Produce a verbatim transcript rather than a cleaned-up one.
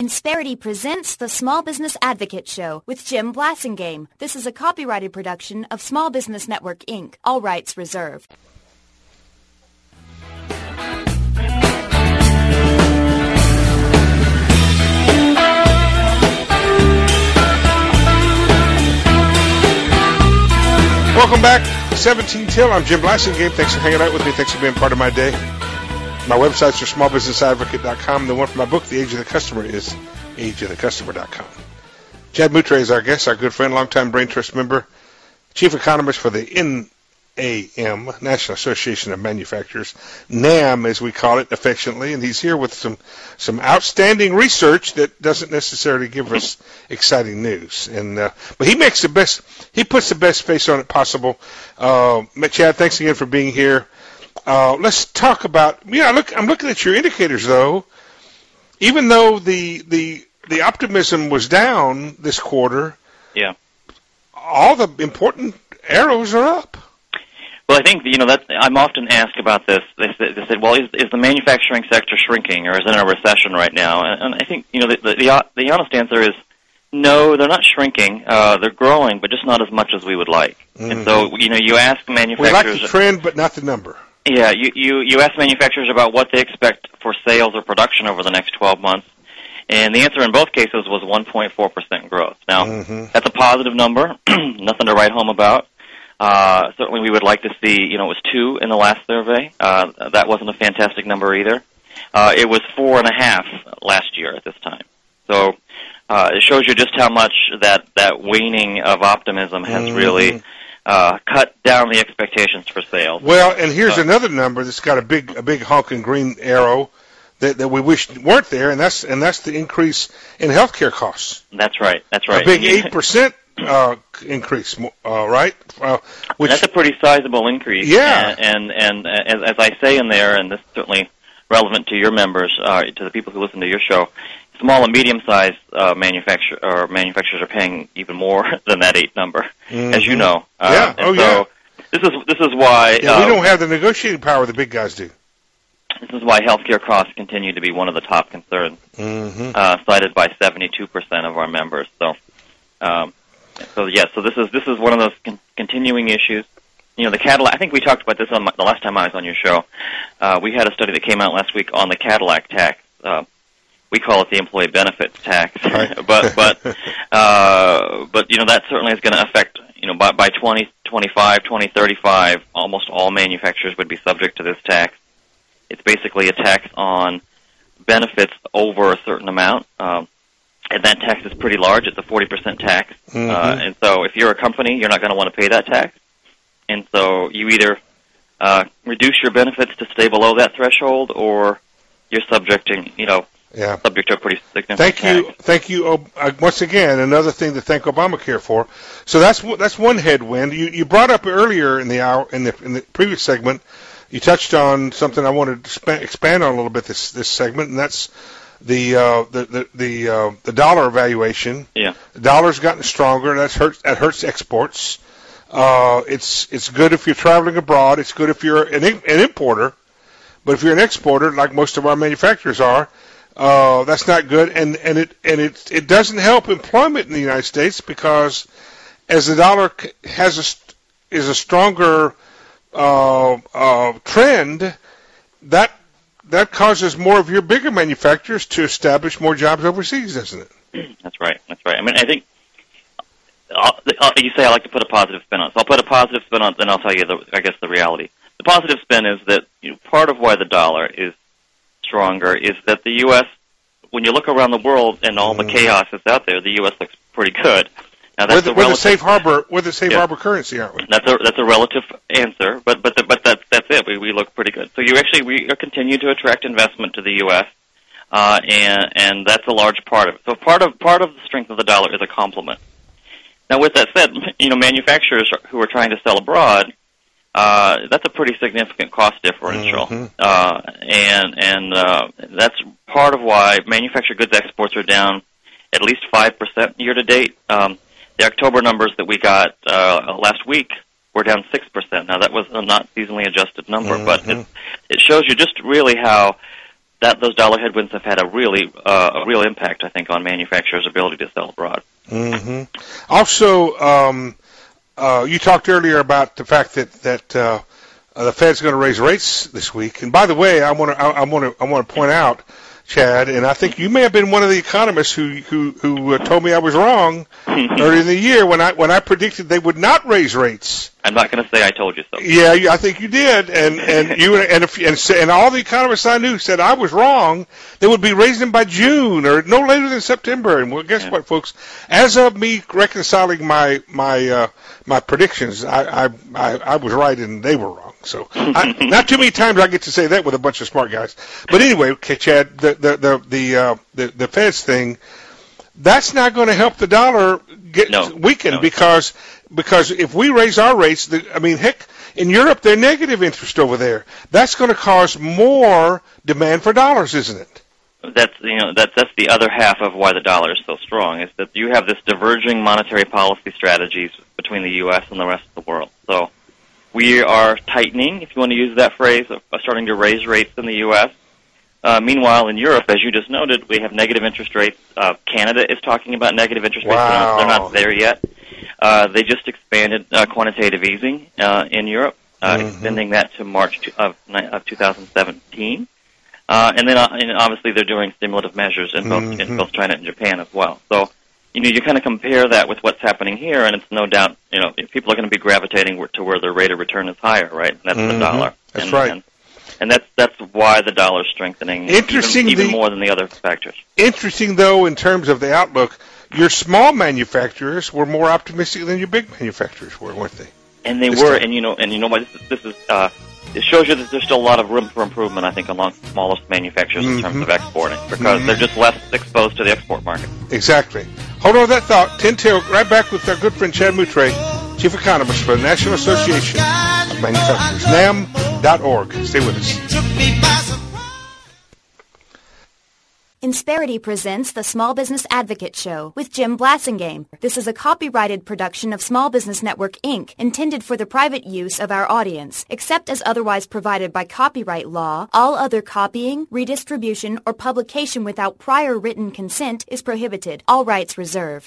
Insperity presents the Small Business Advocate Show with Jim Blasingame. This is a copyrighted production of Small Business Network, Incorporated. All rights reserved. Welcome back, seventeen till. I'm Jim Blasingame. Thanks for hanging out with me. Thanks for being part of my day. My websites are small business advocate dot com. The one for my book, The Age of the Customer, is age of the customer dot com. Chad Moutre is our guest, our good friend, longtime Brain Trust member, chief economist for the N A M, National Association of Manufacturers, NAM as we call it affectionately, and he's here with some, some outstanding research that doesn't necessarily give us exciting news. And uh, but he makes the best, he puts the best face on it possible. Uh, Chad, thanks again for being here. Uh, let's talk about, yeah, look, I'm looking at your indicators, though. Even though the the the optimism was down this quarter, yeah, all the important arrows are up. Well, I think, you know, that I'm often asked about this. They said, they said well, is, is the manufacturing sector shrinking, or is it in a recession right now? And, and I think, you know, the, the the honest answer is no, they're not shrinking. Uh, they're growing, but just not as much as we would like. Mm-hmm. And so, you know, you ask manufacturers. We like the trend, but not the number. Yeah, you, you, you ask manufacturers about what they expect for sales or production over the next twelve months, and the answer in both cases was one point four percent growth. Now, mm-hmm. that's a positive number, nothing to write home about. Uh, certainly we would like to see, you know, it was two in the last survey. Uh, that wasn't a fantastic number either. Uh, it was four and a half last year at this time. So uh, it shows you just how much that, that waning of optimism has mm-hmm. really Uh, cut down the expectations for sales. Well, and here's uh, another number that's got a big, a big honking green arrow that, that we wish weren't there, and that's and that's the increase in healthcare costs. That's right. That's right. A big eight percent uh, increase, uh, right? Uh, which that's a pretty sizable increase. Yeah. And and, and as, as I say in there, and this is certainly relevant to your members, uh, to the people who listen to your show. Small and medium-sized uh, manufacturer or manufacturers are paying even more than that eight number, mm-hmm. as you know. Uh, yeah. And oh, so yeah. This is this is why yeah, uh, we don't have the negotiating power the big guys do. This is why healthcare costs continue to be one of the top concerns, mm-hmm. uh, cited by seventy-two percent of our members. So, um, so yes. So this is this is one of those con- continuing issues. You know, the Cadillac. I think we talked about this on my, the last time I was on your show. Uh, we had a study that came out last week on the Cadillac tax. Uh, We call it the employee benefits tax, right. but but uh, but you know that certainly is going to affect, you know, by by twenty twenty-five, twenty thirty-five, almost all manufacturers would be subject to this tax. It's basically a tax on benefits over a certain amount, um, and that tax is pretty large. It's a forty percent tax, mm-hmm. uh, and so if you're a company, you're not going to want to pay that tax, and so you either uh, reduce your benefits to stay below that threshold, or you're subjecting, you know. Yeah. Subject to a pretty significant Thank you, tax. thank you. Uh, once again, another thing to thank Obamacare for. So that's that's one headwind. You you brought up earlier in the hour in the in the previous segment. You touched on something I wanted to sp- expand on a little bit this this segment, and that's the uh, the the the, uh, the dollar valuation. Yeah. The dollar's gotten stronger, and that's hurts that hurts exports. Uh, it's it's good if you're traveling abroad. It's good if you're an, an importer, but if you're an exporter, like most of our manufacturers are. Uh, that's not good, and, and it and it it doesn't help employment in the United States because as the dollar has a is a stronger uh, uh, trend, that that causes more of your bigger manufacturers to establish more jobs overseas, doesn't it? That's right. That's right. I mean, I think I'll, I'll, you say I like to put a positive spin on it, so I'll put a positive spin on it, then I'll tell you, the, I guess, the reality. The positive spin is that, you know, part of why the dollar is stronger is that the U S, when you look around the world and all the chaos that's out there, the U S looks pretty good. Now, that's we're the, a we're relative, the safe harbor. We're the safe yeah. harbor currency, aren't we? That's a that's a relative answer, but but the, but that's that's it. We we look pretty good. So you actually we continue to attract investment to the U S, uh, and and that's a large part of it. So part of part of the strength of the dollar is a complement. Now, with that said, you know, manufacturers who are trying to sell abroad. Uh, that's a pretty significant cost differential, mm-hmm. uh, and and uh, that's part of why manufactured goods exports are down at least five percent year to date. Um, the October numbers that we got uh, last week were down six percent. Now that was a not seasonally adjusted number, mm-hmm. but it, it shows you just really how that those dollar headwinds have had a really uh, a real impact, I think, on manufacturers' ability to sell abroad. Mm-hmm. Also, um, uh, you talked earlier about the fact that that uh, uh, the Fed's going to raise rates this week. And by the way, I want to I want to I want to point out, Chad, and I think you may have been one of the economists who who who uh, told me I was wrong earlier in the year when I when I predicted they would not raise rates. I'm not going to say I told you so. Yeah, you- I think you did, and and you and if and, s- and all the economists I knew said I was wrong. They would be raising them by June or no later than September. And well, guess Yeah. what, folks? As of me reconciling my my uh, my predictions, I, I I I was right and they were wrong. So I, not too many times I get to say that with a bunch of smart guys. But anyway, okay, Chad, the the the the uh, the, the Fed's thing. That's not going to help the dollar get No, weaken no. because because if we raise our rates, the, I mean, heck, in Europe they're negative interest over there. That's going to cause more demand for dollars, isn't it? That's you know that's that's the other half of why the dollar is so strong, is that you have this diverging monetary policy strategies between the U S and the rest of the world. So we are tightening, if you want to use that phrase, of of starting to raise rates in the U S. Uh, meanwhile, in Europe, as you just noted, we have negative interest rates. Uh, Canada is talking about negative interest rates. They're not, they're Wow. not there yet. Uh, they just expanded uh, quantitative easing uh, in Europe, uh, Mhm. extending that to March to, of, ni- of two thousand seventeen. Uh, and then, uh, and obviously, they're doing stimulative measures in both Mhm. in both China and Japan as well. So, you know, you kind of compare that with what's happening here, and it's no doubt, you know, people are going to be gravitating to where their rate of return is higher, right? And that's Mhm. the dollar. That's and, right. And, and that's that's why the dollar's strengthening, Interesting, even, even the- more than the other factors. Interesting, though, in terms of the outlook, your small manufacturers were more optimistic than your big manufacturers were, weren't they? And they This were, time. and you know, and you know what? This is, this is uh, it shows you that there's still a lot of room for improvement, I think, among smallest manufacturers in terms Mhm. of exporting, because Mhm. they're just less exposed to the export market. Exactly. Hold on to that thought. Tin Tail, right back with our good friend Chad Moutre, Chief Economist for the National Association of Manufacturers, N A M dot org. Stay with us. Insperity presents the Small Business Advocate Show with Jim Blasingame. This is a copyrighted production of Small Business Network, Incorporated, intended for the private use of our audience. Except as otherwise provided by copyright law, all other copying, redistribution, or publication without prior written consent is prohibited. All rights reserved.